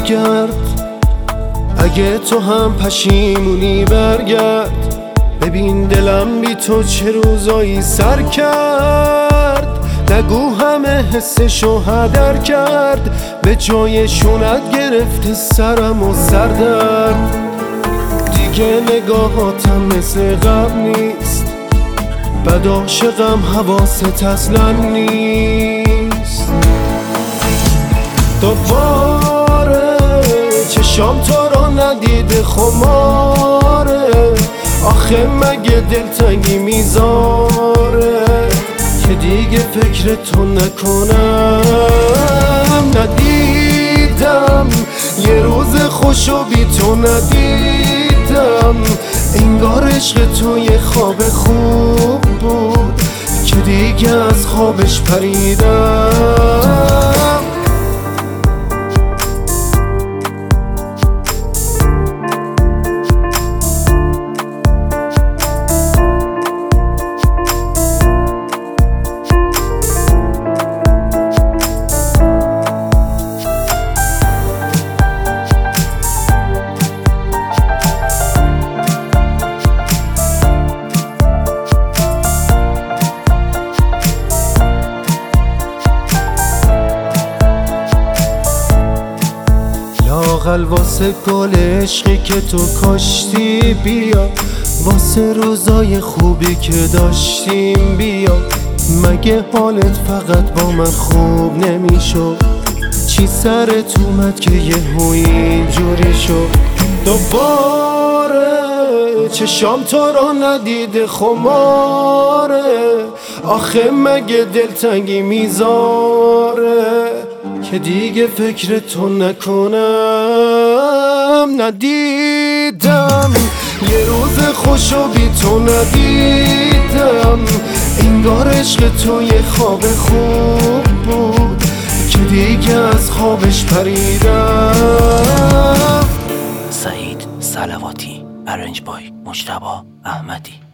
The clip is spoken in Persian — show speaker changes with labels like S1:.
S1: برگرد، اگه تو هم پشیمونی برگرد. ببین دلم بی تو چه روزایی سر کرد، نگو همه حسشو هدر کرد. به جای شونت گرفته سرم و سردرد، دیگه نگاهاتم مثل قبل نیست. بد عاشقم حواست اصلا نیست. دوباره چشام تو رو ندیده خماره، آخه مگه دلتنگی میذاره که دیگه فکر تو نکنم. ندیدم یه روز خوشو بی تو ندیدم، انگار عشق تو یه خواب خوب بود که دیگه از خوابش پریدم. لااقل واسه گل عشقی که تو کاشتی بیا، واسه روزای خوبی که داشتیم بیا. مگه حالت فقط با من خوب نمیشد؟ چی سرت اومد که یهو اینجوری شد؟ دوباره چشام تو رو ندیده خماره، آخه مگه دلتنگی میذاره که دیگه فکر تو نکنم. ندیدم یه روز خوشو بی تو ندیدم، انگار عشق تو یه خواب خوب بود که دیگه از خوابش پریدم.
S2: سعید صلواتی، ارنج بای مجتبی احمدی.